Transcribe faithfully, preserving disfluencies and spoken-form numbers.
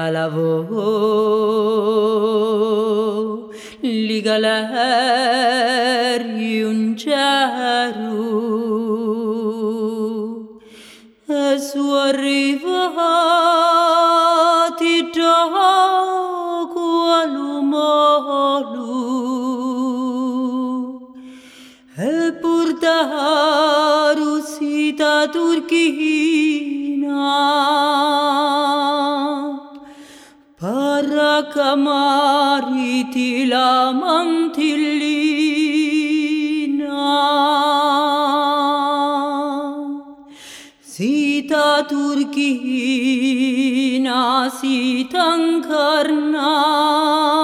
Galavò, li galeri un cielo, e su arrivati da qualumolu, e portaru sita turchina, Paracamariti la mantillina, sita turchina, sita incarnata.